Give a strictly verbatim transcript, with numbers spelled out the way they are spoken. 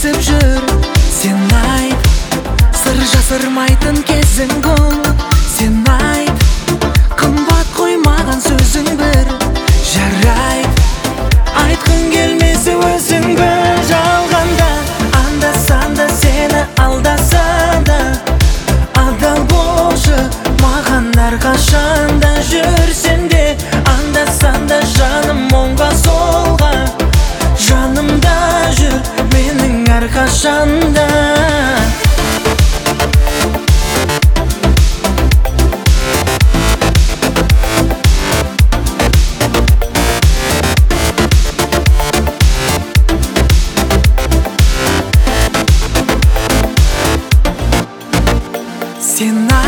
кездесіп жүр. Сен айт, сыр жасырмайтын кезің бұл. Сен айт, қымбат қоймаған сөзің бір. Жарайт, айтқың келмесе өзің бір. Жалғанда анда-санда сені алдасада, адал болшы маған әрқашанда. Жүрсем де анда-санда жаным оңға солға, жанымда жүр менің әрқашанда. Сен